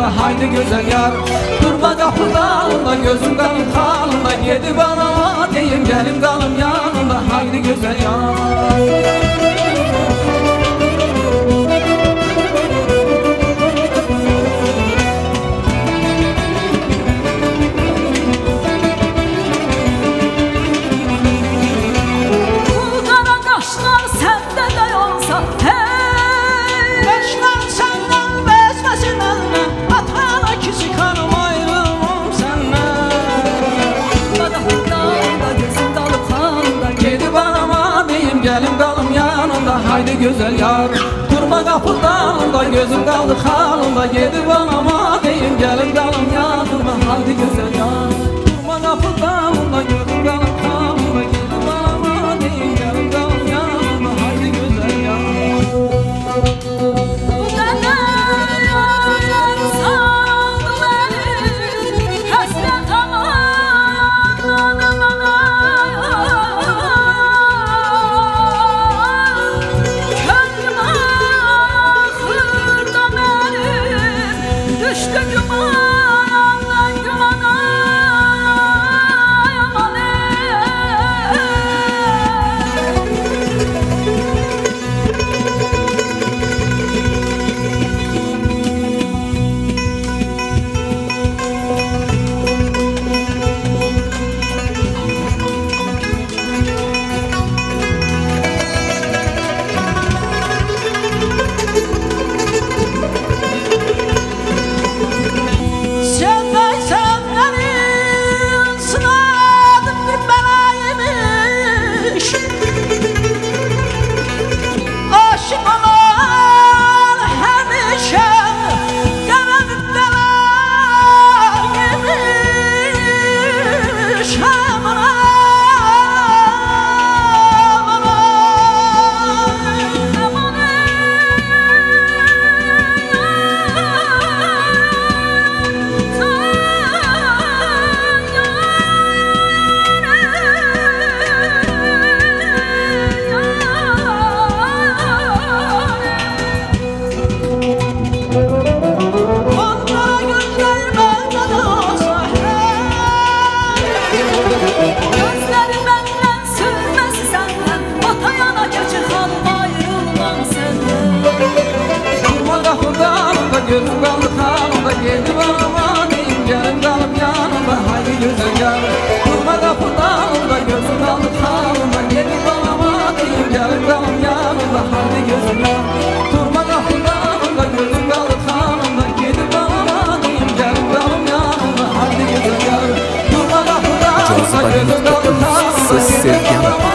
yanımda haydi güzel yar. Durma kapıda gözüm kalım halımda, gidip anama deyim gelin kalım yanımda haydi güzel yar. Gelin kalım yanımda haydi güzel yar. Durma kapıda gözüm kaldı halımda, gidip anama deyim gelin kalım yanımda haydi güzel yar. Durma kapıda gözüm kaldı halımda, gidip anama deyim gelin kalım yanımda haydi güzel yar. Gözüm kaldı halımda, gidip anama deyim gelin kalım yanımda haydi güzel yar. Durma kapıda gözüm kaldı halımda, gidip anama deyim gelin kalım yanımda haydi güzel yar. Durma kapıda gözüm kaldı halımda, gidip anama deyim gelin kalım yanımda haydi güzel yar. Durma kapıda gözüm kaldı halımda, gidip anama